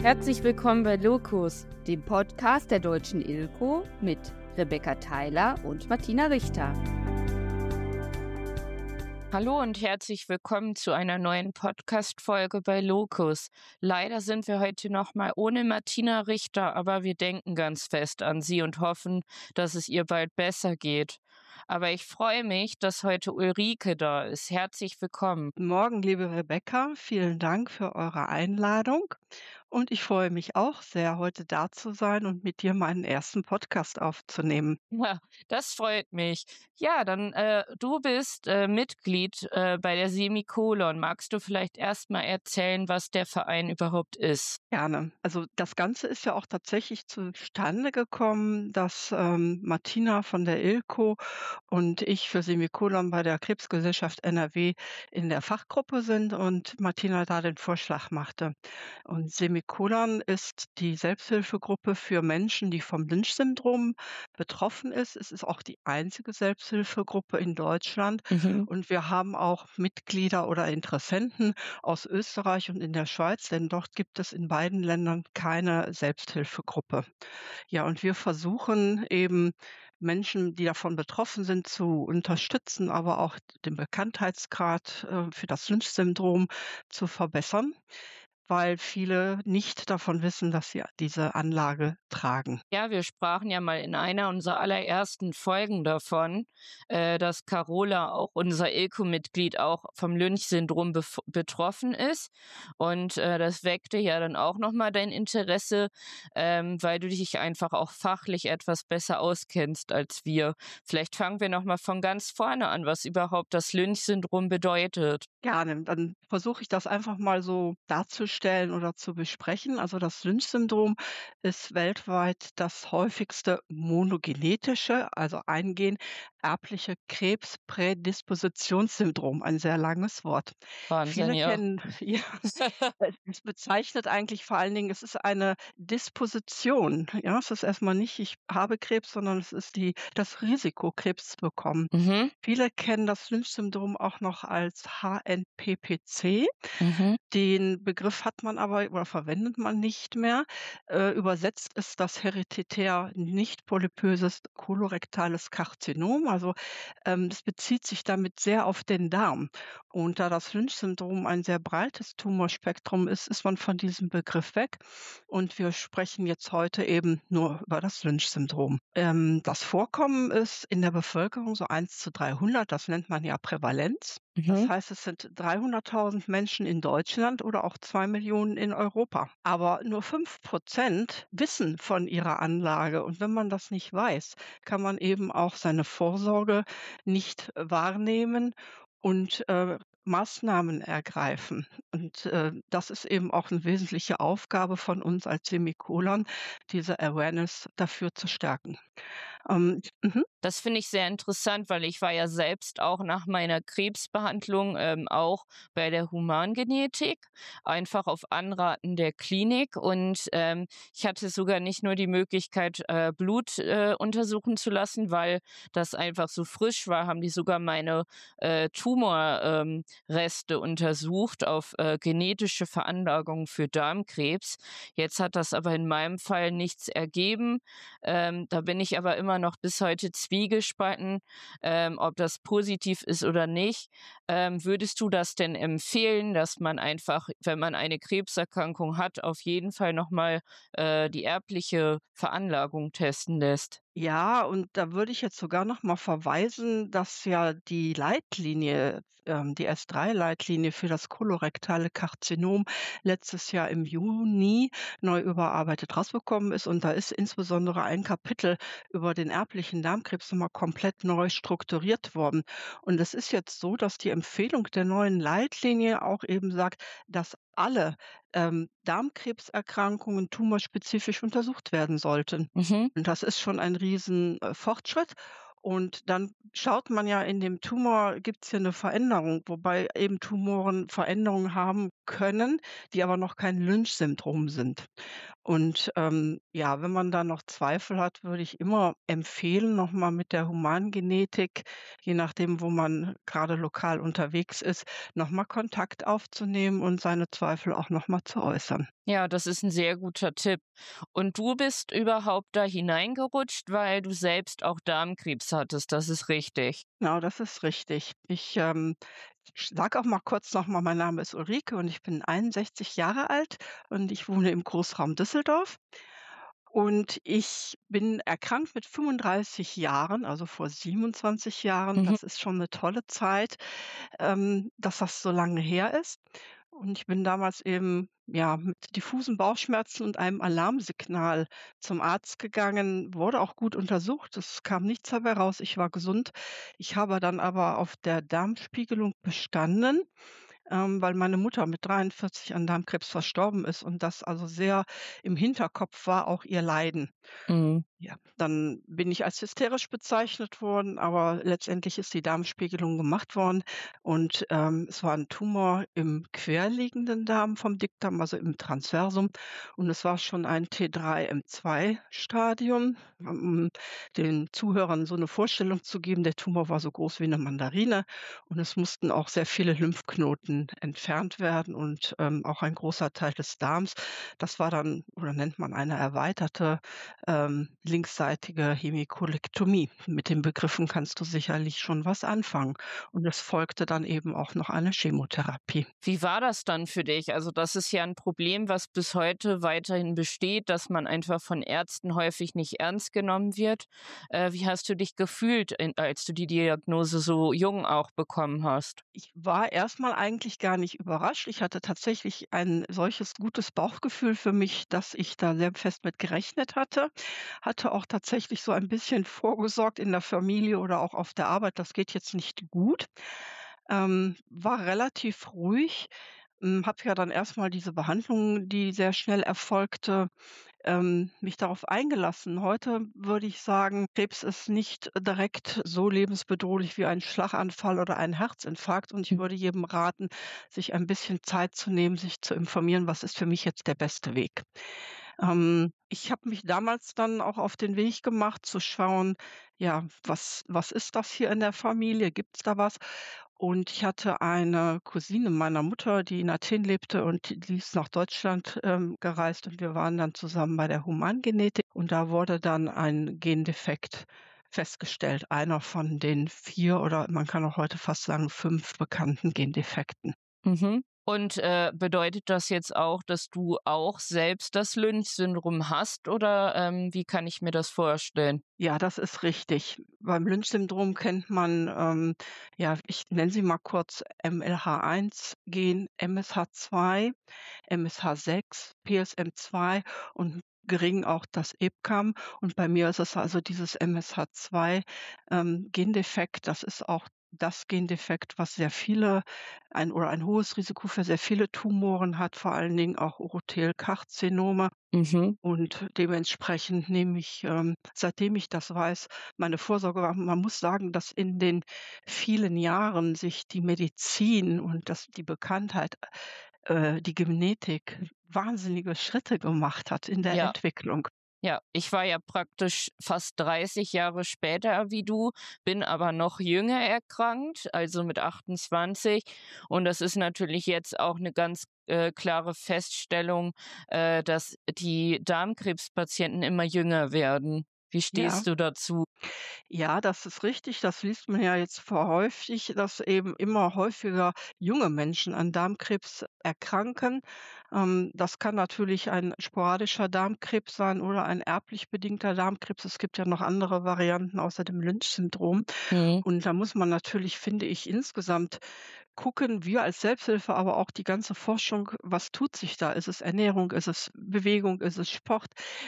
Herzlich willkommen bei Locus, dem Podcast der Deutschen ILCO mit Rebecca Theiler und Martina Richter. Hallo und herzlich willkommen zu einer neuen Podcast-Folge bei Locus. Leider sind wir heute nochmal ohne Martina Richter, aber wir denken ganz fest an sie und hoffen, dass es ihr bald besser geht. Aber ich freue mich, dass heute Ulrike da ist. Herzlich willkommen. Guten Morgen, liebe Rebecca. Vielen Dank für eure Einladung. Und ich freue mich auch sehr, heute da zu sein und mit dir meinen ersten Podcast aufzunehmen. Ja, das freut mich. Ja, dann du bist Mitglied bei der Semikolon. Magst du vielleicht erst mal erzählen, was der Verein überhaupt ist? Gerne. Also das Ganze ist ja auch tatsächlich zustande gekommen, dass Martina von der ILCO und ich für Semikolon bei der Krebsgesellschaft NRW in der Fachgruppe sind und Martina da den Vorschlag machte. Und Semikolon ist die Selbsthilfegruppe für Menschen, die vom Lynch-Syndrom betroffen ist. Es ist auch die einzige Selbsthilfegruppe in Deutschland. Mhm. Und wir haben auch Mitglieder oder Interessenten aus Österreich und in der Schweiz, denn dort gibt es in beiden Ländern keine Selbsthilfegruppe. Ja, und wir versuchen eben Menschen, die davon betroffen sind, zu unterstützen, aber auch den Bekanntheitsgrad für das Lynch-Syndrom zu verbessern, weil viele nicht davon wissen, dass sie diese Anlage tragen. Ja, wir sprachen ja mal in einer unserer allerersten Folgen davon, dass Carola, auch unser ILCO-Mitglied, auch vom Lynch-Syndrom betroffen ist. Und das weckte ja dann auch nochmal dein Interesse, weil du dich einfach auch fachlich etwas besser auskennst als wir. Vielleicht fangen wir nochmal von ganz vorne an, was überhaupt das Lynch-Syndrom bedeutet. Gerne, dann versuche ich das einfach mal so darzustellen oder zu besprechen. Also das Lynch-Syndrom ist weltweit das häufigste monogenetische, also ein Gen, erbliche Krebsprädispositionssyndrom, ein sehr langes Wort. Wahnsinn, Viele ja. kennen, ja, es bezeichnet eigentlich vor allen Dingen, es ist eine Disposition. Ja, es ist erstmal nicht, ich habe Krebs, sondern es ist das Risiko, Krebs zu bekommen. Mhm, Viele kennen das Lynch-Syndrom auch noch als HNPPC. mhm. Den Begriff hat man aber oder verwendet man nicht mehr. Übersetzt ist das hereditär nicht polypöses kolorektales Karzinom. Also, das bezieht sich damit sehr auf den Darm. Und da das Lynch-Syndrom ein sehr breites Tumorspektrum ist, ist man von diesem Begriff weg. Und wir sprechen jetzt heute eben nur über das Lynch-Syndrom. Das Vorkommen ist in der Bevölkerung so 1:300. Das nennt man ja Prävalenz. Das Mhm. heißt, es sind 300.000 Menschen in Deutschland oder auch 2 Millionen in Europa. Aber nur 5% wissen von ihrer Anlage. Und wenn man das nicht weiß, kann man eben auch seine Vorsorge nicht wahrnehmen und Maßnahmen ergreifen. Und das ist eben auch eine wesentliche Aufgabe von uns als Semikolon, diese Awareness dafür zu stärken. Mhm. Das finde ich sehr interessant, weil ich war ja selbst auch nach meiner Krebsbehandlung auch bei der Humangenetik, einfach auf Anraten der Klinik. Und ich hatte sogar nicht nur die Möglichkeit, Blut untersuchen zu lassen, weil das einfach so frisch war, haben die sogar meine Tumorreste untersucht auf genetische Veranlagung für Darmkrebs. Jetzt hat das aber in meinem Fall nichts ergeben. Da bin ich aber immer noch bis heute zwiegespalten, ob das positiv ist oder nicht. Würdest du das denn empfehlen, dass man einfach, wenn man eine Krebserkrankung hat, auf jeden Fall nochmal die erbliche Veranlagung testen lässt? Ja, und da würde ich jetzt sogar noch mal verweisen, dass ja die Leitlinie, die S3-Leitlinie für das kolorektale Karzinom letztes Jahr im Juni neu überarbeitet rausgekommen ist. Und da ist insbesondere ein Kapitel über den erblichen Darmkrebs noch mal komplett neu strukturiert worden. Und es ist jetzt so, dass die Empfehlung der neuen Leitlinie auch eben sagt, dass alle Darmkrebserkrankungen tumorspezifisch untersucht werden sollten. Mhm. Und das ist schon ein riesen Fortschritt. Und dann schaut man ja, in dem Tumor gibt's ja 'ne Veränderung, wobei eben Tumoren Veränderungen haben können, die aber noch kein Lynch-Syndrom sind. Und, ja, wenn man da noch Zweifel hat, würde ich immer empfehlen, noch mal mit der Humangenetik, je nachdem, wo man gerade lokal unterwegs ist, noch mal Kontakt aufzunehmen und seine Zweifel auch noch mal zu äußern. Ja, das ist ein sehr guter Tipp. Und du bist überhaupt da hineingerutscht, weil du selbst auch Darmkrebs hattest, das ist richtig? Genau, das ist richtig. Ich, sage auch mal kurz noch mal, mein Name ist Ulrike und ich bin 61 Jahre alt und ich wohne im Großraum Düsseldorf. Und ich bin erkrankt mit 35 Jahren, also vor 27 Jahren. Mhm. Das ist schon eine tolle Zeit, dass das so lange her ist. Und ich bin damals eben, ja, mit diffusen Bauchschmerzen und einem Alarmsignal zum Arzt gegangen, wurde auch gut untersucht. Es kam nichts dabei raus. Ich war gesund. Ich habe dann aber auf der Darmspiegelung bestanden, weil meine Mutter mit 43 an Darmkrebs verstorben ist und das also sehr im Hinterkopf war, auch ihr Leiden. Mhm. Ja, dann bin ich als hysterisch bezeichnet worden, aber letztendlich ist die Darmspiegelung gemacht worden und, es war ein Tumor im querliegenden Darm vom Dickdarm, also im Transversum und es war schon ein T3/M2-Stadium. Um den Zuhörern so eine Vorstellung zu geben, der Tumor war so groß wie eine Mandarine und es mussten auch sehr viele Lymphknoten entfernt werden und, auch ein großer Teil des Darms. Das war dann oder nennt man eine erweiterte linksseitige Hemikolektomie. Mit den Begriffen kannst du sicherlich schon was anfangen. Und es folgte dann eben auch noch eine Chemotherapie. Wie war das dann für dich? Also, das ist ja ein Problem, was bis heute weiterhin besteht, dass man einfach von Ärzten häufig nicht ernst genommen wird. Wie hast du dich gefühlt, als du die Diagnose so jung auch bekommen hast? Ich war erst mal eigentlich gar nicht überrascht. Ich hatte tatsächlich ein solches gutes Bauchgefühl für mich, dass ich da sehr fest mit gerechnet hatte. Hatte auch tatsächlich so ein bisschen vorgesorgt in der Familie oder auch auf der Arbeit, das geht jetzt nicht gut. War relativ ruhig, habe ja dann erst mal diese Behandlung, die sehr schnell erfolgte, mich darauf eingelassen. Heute würde ich sagen, Krebs ist nicht direkt so lebensbedrohlich wie ein Schlaganfall oder ein Herzinfarkt. Und ich würde jedem raten, sich ein bisschen Zeit zu nehmen, sich zu informieren, was ist für mich jetzt der beste Weg. Ich habe mich damals dann auch auf den Weg gemacht, zu schauen, ja, was ist das hier in der Familie? Gibt's da was? Und ich hatte eine Cousine meiner Mutter, die in Athen lebte und die ist nach Deutschland, gereist und wir waren dann zusammen bei der Humangenetik und da wurde dann ein Gendefekt festgestellt, einer von den 4 oder man kann auch heute fast sagen 5 bekannten Gendefekten. Mhm. Und, bedeutet das jetzt auch, dass du auch selbst das Lynch-Syndrom hast oder, wie kann ich mir das vorstellen? Ja, das ist richtig. Beim Lynch-Syndrom kennt man, ja, ich nenne sie mal kurz MLH1-Gen, MSH2, MSH6, PSM2 und gering auch das EBCAM. Und bei mir ist es also dieses MSH2, Gendefekt. Das ist auch das Gendefekt, was sehr viele ein hohes Risiko für sehr viele Tumoren hat, vor allen Dingen auch Urothelkarzinome. Mhm. Und dementsprechend nehme ich, seitdem ich das weiß, meine Vorsorge wahr. Man muss sagen, dass in den vielen Jahren sich die Medizin und die Bekanntheit, die Genetik wahnsinnige Schritte gemacht hat in der Ja. Entwicklung. Ja, ich war ja praktisch fast 30 Jahre später wie du, bin aber noch jünger erkrankt, also mit 28. Und das ist natürlich jetzt auch eine ganz, klare Feststellung, dass die Darmkrebspatienten immer jünger werden. Wie Ja. stehst du dazu? Ja, das ist richtig. Das liest man ja jetzt häufig, dass eben immer häufiger junge Menschen an Darmkrebs erkranken. Das kann natürlich ein sporadischer Darmkrebs sein oder ein erblich bedingter Darmkrebs. Es gibt ja noch andere Varianten außer dem Lynch-Syndrom. Mhm. Und da muss man natürlich, finde ich, insgesamt gucken, wir als Selbsthilfe, aber auch die ganze Forschung, was tut sich da? Ist es Ernährung? Ist es Bewegung? Ist es Sport?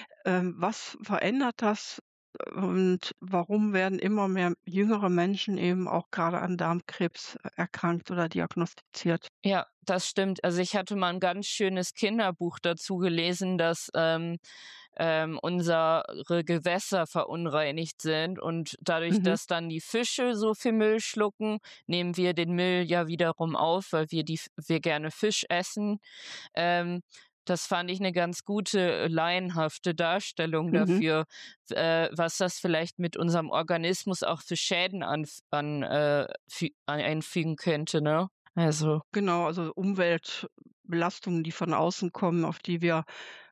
Was verändert das? Und warum werden immer mehr jüngere Menschen eben auch gerade an Darmkrebs erkrankt oder diagnostiziert? Ja, das stimmt. Also, ich hatte mal ein ganz schönes Kinderbuch dazu gelesen, dass, unsere Gewässer verunreinigt sind und dadurch, Mhm. dass dann die Fische so viel Müll schlucken, nehmen wir den Müll ja wiederum auf, weil wir gerne Fisch essen. Ähm, Das fand ich eine ganz gute, laienhafte Darstellung Mhm. dafür, was das vielleicht mit unserem Organismus auch für Schäden einfügen könnte, ne? Also Genau, also Umweltbelastungen, die von außen kommen, auf die wir,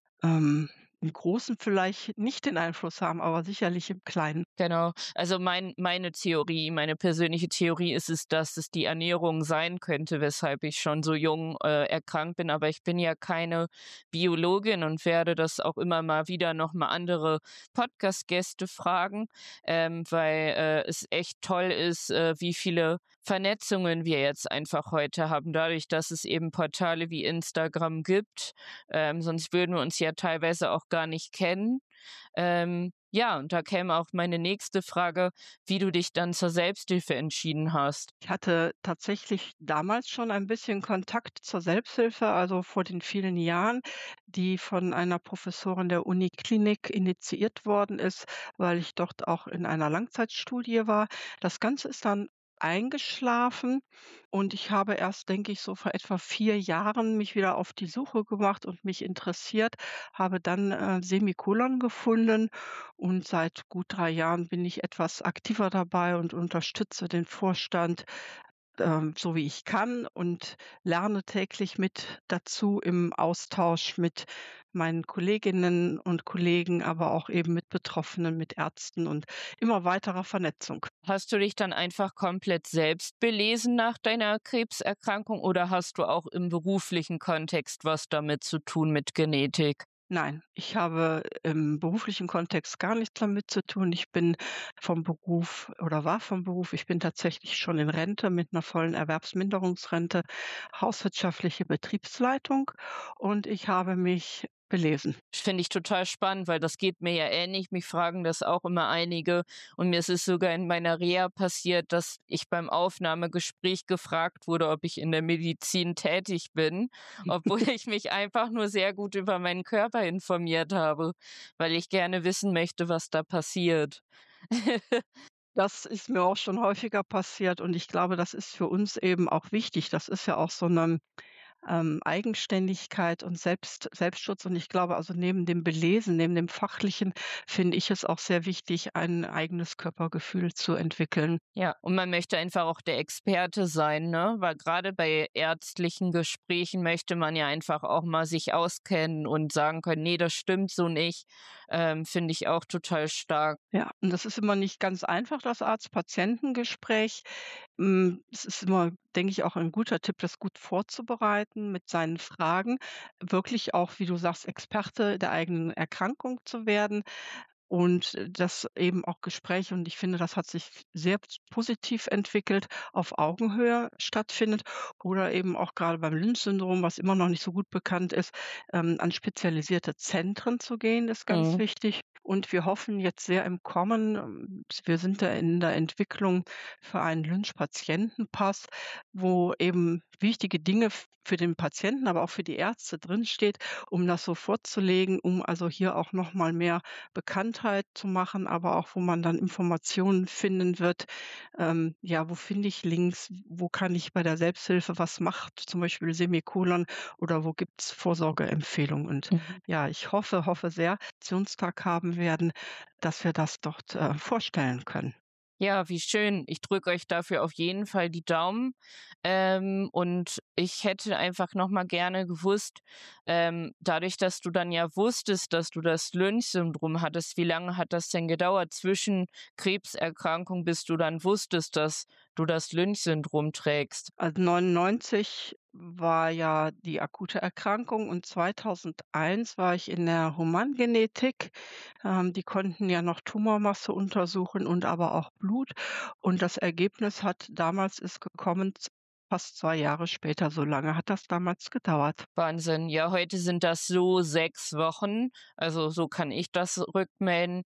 im Großen vielleicht nicht den Einfluss haben, aber sicherlich im Kleinen. genau. Also meine persönliche Theorie ist es, dass es die Ernährung sein könnte, weshalb ich schon so jung, erkrankt bin. Aber ich bin ja keine Biologin und werde das auch immer mal wieder noch mal andere Podcast-Gäste fragen, weil, es echt toll ist, wie viele Vernetzungen wir jetzt einfach heute haben, dadurch, dass es eben Portale wie Instagram gibt. Sonst würden wir uns ja teilweise auch gar nicht kennen. Ja, und da käme auch meine nächste Frage, wie du dich dann zur Selbsthilfe entschieden hast. Ich hatte tatsächlich damals schon ein bisschen Kontakt zur Selbsthilfe, also vor den vielen Jahren, die von einer Professorin der Uniklinik initiiert worden ist, weil ich dort auch in einer Langzeitstudie war. Das Ganze ist dann eingeschlafen und ich habe erst, denke ich, so vor etwa 4 Jahren mich wieder auf die Suche gemacht und mich interessiert, habe dann, Semikolon gefunden und seit gut 3 Jahren bin ich etwas aktiver dabei und unterstütze den Vorstand, so wie ich kann und lerne täglich mit dazu im Austausch mit meinen Kolleginnen und Kollegen, aber auch eben mit Betroffenen, mit Ärzten und immer weiterer Vernetzung. Hast du dich dann einfach komplett selbst belesen nach deiner Krebserkrankung oder hast du auch im beruflichen Kontext was damit zu tun mit Genetik? Nein, ich habe im beruflichen Kontext gar nichts damit zu tun. Ich bin vom Beruf oder war vom Beruf ich bin tatsächlich schon in Rente mit einer vollen Erwerbsminderungsrente, hauswirtschaftliche Betriebsleitung und ich habe mich belesen. Finde ich total spannend, weil das geht mir ja ähnlich. Mich fragen das auch immer einige. Und mir ist es sogar in meiner Reha passiert, dass ich beim Aufnahmegespräch gefragt wurde, ob ich in der Medizin tätig bin, obwohl ich mich einfach nur sehr gut über meinen Körper informiert habe, weil ich gerne wissen möchte, was da passiert. Das ist mir auch schon häufiger passiert und ich glaube, das ist für uns eben auch wichtig. Das ist ja auch so 'ne Eigenständigkeit und Selbstschutz. Und ich glaube, also neben dem Belesen, neben dem Fachlichen finde ich es auch sehr wichtig, ein eigenes Körpergefühl zu entwickeln. Ja, und man möchte einfach auch der Experte sein, ne? Weil gerade bei ärztlichen Gesprächen möchte man ja einfach auch mal sich auskennen und sagen können: „Nee, das stimmt so nicht.“ Finde ich auch total stark. Ja, und das ist immer nicht ganz einfach, das Arzt-Patienten-Gespräch. Es ist immer, denke ich, auch ein guter Tipp, das gut vorzubereiten mit seinen Fragen. Wirklich auch, wie du sagst, Experte der eigenen Erkrankung zu werden. Und, dass eben auch Gespräche und ich finde, das hat sich sehr positiv entwickelt, auf Augenhöhe stattfindet oder eben auch gerade beim Lynch-Syndrom, was immer noch nicht so gut bekannt ist, an spezialisierte Zentren zu gehen, ist ganz Mhm. wichtig. Und wir hoffen jetzt sehr im Kommen wir sind da in der Entwicklung für einen Lynch-Patientenpass, wo eben wichtige Dinge für den Patienten, aber auch für die Ärzte drinsteht, um das so vorzulegen, um also hier auch noch mal mehr Bekanntheit zu machen, aber auch, wo man dann Informationen finden wird. Ja, wo finde ich Links? Wo kann ich bei der Selbsthilfe was macht, zum Beispiel Semikolon oder wo gibt's Vorsorgeempfehlungen? Und Mhm. ja, ich hoffe sehr, Aktionstag haben werden, dass wir das dort, vorstellen können. Ja, wie schön. Ich drücke euch dafür auf jeden Fall die Daumen. Und ich hätte einfach noch mal gerne gewusst, dadurch, dass du dann ja wusstest, dass du das Lynch-Syndrom hattest, wie lange hat das denn gedauert zwischen Krebserkrankung, bis du dann wusstest, dass du das Lynch-Syndrom trägst? Also 99 war ja die akute Erkrankung und 2001 war ich in der Humangenetik. Die konnten ja noch Tumormasse untersuchen und aber auch Blut. Und das Ergebnis hat damals ist gekommen, fast 2 Jahre später. So lange hat das damals gedauert. Wahnsinn. Ja, heute sind das so 6 Wochen. Also, so kann ich das rückmelden.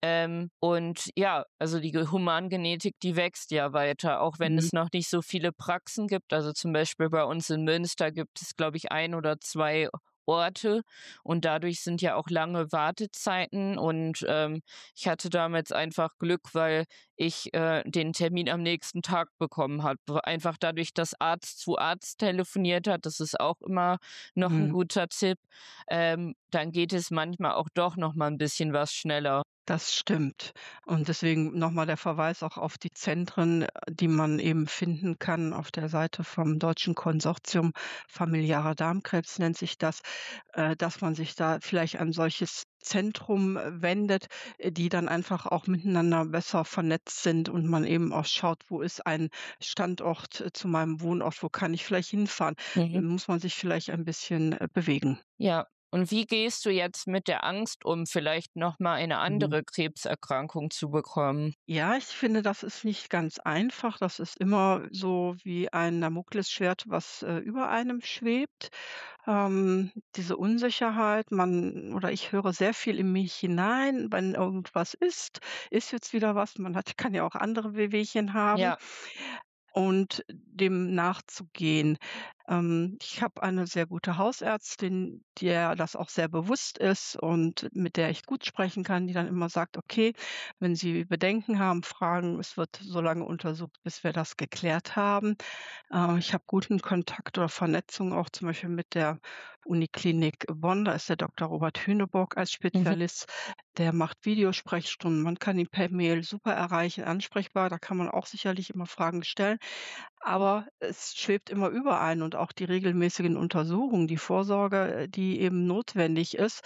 Und ja, also die Humangenetik, die wächst ja weiter, auch wenn Mhm. es noch nicht so viele Praxen gibt. Also, zum Beispiel bei uns in Münster gibt es, glaube ich, ein oder 2 Orte und dadurch sind ja auch lange Wartezeiten und, ich hatte damals einfach Glück, weil ich, den Termin am nächsten Tag bekommen habe. Einfach dadurch, dass Arzt zu Arzt telefoniert hat, das ist auch immer noch ein Mhm. guter Tipp. Dann geht es manchmal auch doch noch mal 'n bisschen was schneller. Das stimmt. Und deswegen noch mal der Verweis auch auf die Zentren, die man eben finden kann auf der Seite vom Deutschen Konsortium Familiarer Darmkrebs nennt sich das, dass man sich da vielleicht an solches Zentrum wendet, die dann einfach auch miteinander besser vernetzt sind und man eben auch schaut, wo ist ein Standort, zu meinem Wohnort, wo kann ich vielleicht hinfahren? Mhm. Muss man sich vielleicht ein bisschen, bewegen. Ja. Und wie gehst du jetzt mit der Angst um, vielleicht noch mal eine Mhm. andere Krebserkrankung zu bekommen? Ja, ich finde, das ist nicht ganz einfach. Das ist immer so wie ein Damoklesschwert, was, über einem schwebt. Diese Unsicherheit, man oder ich höre sehr viel in mich hinein, wenn irgendwas ist. Ist jetzt wieder was? Man kann ja auch andere Wehwehchen haben Ja. und dem nachzugehen. Ich habe eine sehr gute Hausärztin, der das auch sehr bewusst ist und mit der ich gut sprechen kann, die dann immer sagt: „Okay, wenn Sie Bedenken haben, fragen. Es wird so lange untersucht, bis wir das geklärt haben.“ Ich habe guten Kontakt oder Vernetzung auch zum Beispiel mit der Uniklinik Bonn. Da ist der Dr. Robert Hünebock als Mhm. Spezialist. Der macht Videosprechstunden. Man kann ihn per Mail super erreichen, ansprechbar. Da kann man auch sicherlich immer Fragen stellen. Aber es schwebt immer über ein und auch die regelmäßigen Untersuchungen, die Vorsorge, die eben notwendig ist.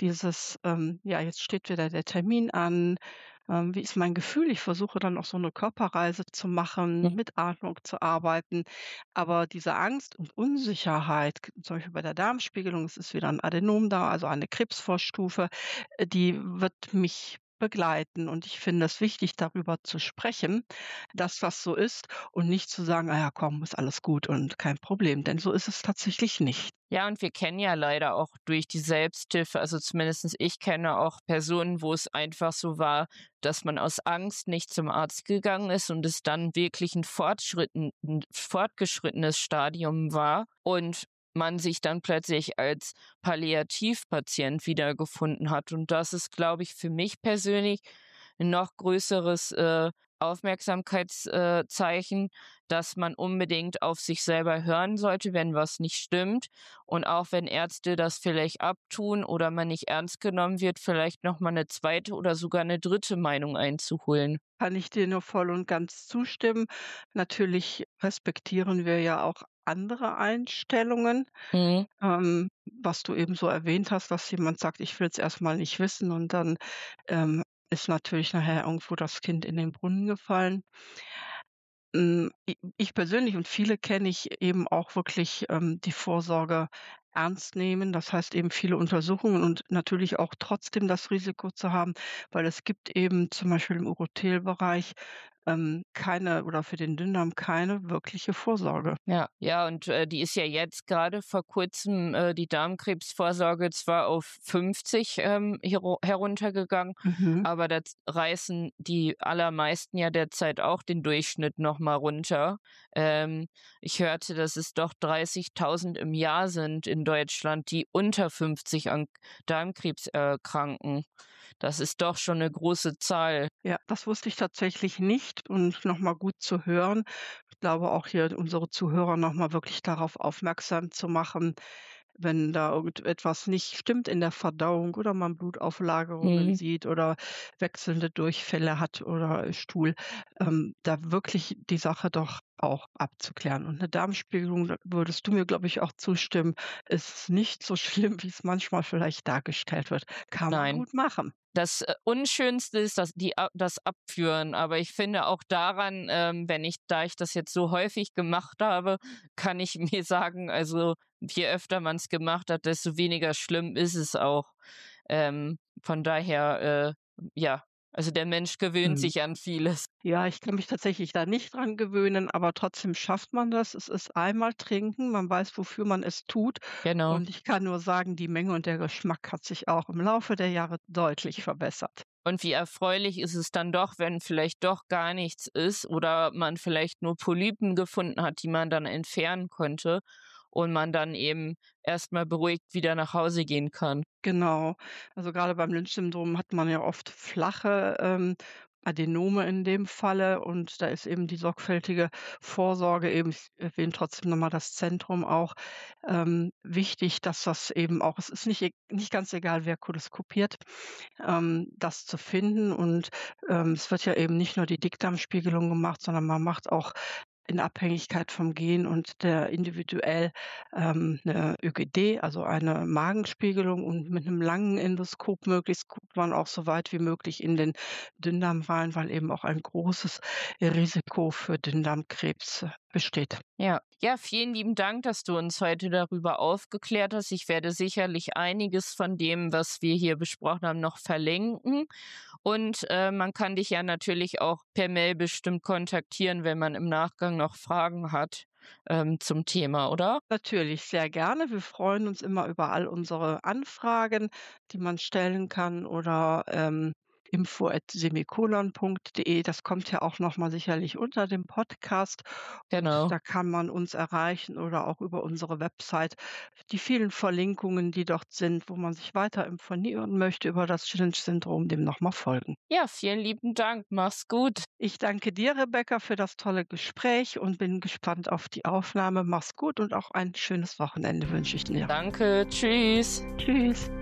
Ja, jetzt steht wieder der Termin an. Wie ist mein Gefühl? Ich versuche dann auch so eine Körperreise zu machen, Mhm. mit Atmung zu arbeiten. Aber diese Angst und Unsicherheit, zum Beispiel bei der Darmspiegelung, es ist wieder ein Adenom da, also eine Krebsvorstufe, die wird mich begleiten. Und ich finde es wichtig, darüber zu sprechen, dass das so ist und nicht zu sagen: „Ah ja, komm, ist alles gut und kein Problem“, denn so ist es tatsächlich nicht. Ja, und wir kennen ja leider auch durch die Selbsthilfe, also zumindest ich kenne auch Personen, wo es einfach so war, dass man aus Angst nicht zum Arzt gegangen ist und es dann wirklich ein fortgeschrittenes Stadium war und man sich dann plötzlich als Palliativpatient wiedergefunden hat. Und das ist, glaube ich, für mich persönlich 'n noch größeres, Aufmerksamkeitszeichen, dass man unbedingt auf sich selber hören sollte, wenn was nicht stimmt. Und auch wenn Ärzte das vielleicht abtun oder man nicht ernst genommen wird, vielleicht noch mal 'ne zweite oder sogar eine dritte Meinung einzuholen. Kann ich dir nur voll und ganz zustimmen. Natürlich respektieren wir ja auch andere Einstellungen. Mhm. Was du eben so erwähnt hast, dass jemand sagt: „Ich will es erst mal nicht wissen“ und dann, ist natürlich nachher irgendwo das Kind in den Brunnen gefallen. Ich persönlich und viele kenne ich eben auch wirklich, die Vorsorge ernst nehmen. Das heißt eben viele Untersuchungen und natürlich auch trotzdem das Risiko zu haben, weil es gibt eben zum Beispiel im Urothelbereich, keine oder für den Dünndarm keine wirkliche Vorsorge. Ja, ja, und, die ist ja jetzt gerade vor Kurzem, die Darmkrebsvorsorge zwar auf 50, heruntergegangen, Mhm. aber da reißen die allermeisten ja derzeit auch den Durchschnitt noch mal runter. Ähm, Ich hörte, dass es doch 30.000 im Jahr sind in Deutschland, die unter 50 an Darmkrebs erkranken. Das ist doch schon eine große Zahl. Ja, das wusste ich tatsächlich nicht und noch mal gut zu hören. Ich glaube auch hier unsere Zuhörer noch mal wirklich darauf aufmerksam zu machen, wenn da irgendetwas nicht stimmt in der Verdauung oder man Blutauflagerungen Mhm. sieht oder wechselnde Durchfälle hat oder Stuhl, da wirklich die Sache doch auch abzuklären. Und eine Darmspiegelung, da würdest du mir, glaube ich, auch zustimmen, ist nicht so schlimm, wie es manchmal vielleicht dargestellt wird. Kann man Nein. gut machen. Das, Unschönste ist das Abführen, aber ich finde auch daran, da ich das jetzt so häufig gemacht habe, kann ich mir sagen, also, je öfter man es gemacht hat, desto weniger schlimm ist es auch. Von daher, ja, also, der Mensch gewöhnt Mhm. sich an vieles. Ja, ich kann mich tatsächlich da nicht dran gewöhnen, aber trotzdem schafft man das. Es ist einmal trinken, man weiß, wofür man es tut. Genau. Und ich kann nur sagen, die Menge und der Geschmack hat sich auch im Laufe der Jahre deutlich verbessert. Und wie erfreulich ist es dann doch, wenn vielleicht doch gar nichts ist oder man vielleicht nur Polypen gefunden hat, die man dann entfernen konnte. und man dann eben erstmal beruhigt wieder nach Hause gehen kann. Genau. Also, gerade beim Lynch-Syndrom hat man ja oft flache, Adenome in dem Falle und da ist eben die sorgfältige Vorsorge eben, ich erwähne trotzdem noch mal das Zentrum auch, wichtig, dass das eben auch, es ist nicht ganz egal, wer koloskopiert, das zu finden und, es wird ja eben nicht nur die Dickdarmspiegelung gemacht, sondern man macht auch in Abhängigkeit vom Gen und der individuell, 'ne ÖGD, also eine Magenspiegelung, und mit einem langen Endoskop möglichst guckt man auch so weit wie möglich in den Dünndarm rein, weil eben auch ein großes Risiko für Dünndarmkrebs besteht. Ja. Ja, vielen lieben Dank, dass du uns heute darüber aufgeklärt hast. Ich werde sicherlich einiges von dem, was wir hier besprochen haben, noch verlinken. Und, man kann dich ja natürlich auch per Mail bestimmt kontaktieren, wenn man im Nachgang noch Fragen hat, zum Thema, oder? Natürlich, sehr gerne. Wir freuen uns immer über all unsere Anfragen, die man stellen kann, oder, info@semikolon.de. Das kommt ja auch noch mal sicherlich unter dem Podcast und Genau. da kann man uns erreichen oder auch über unsere Website. Die vielen Verlinkungen, die dort sind, wo man sich weiter informieren möchte über das Lynch-Syndrom, dem noch mal folgen. Ja, vielen lieben Dank. Mach's gut. Ich danke dir, Rebecca, für das tolle Gespräch und bin gespannt auf die Aufnahme. Mach's gut und auch ein schönes Wochenende wünsche ich dir. Danke. Tschüss. Tschüss.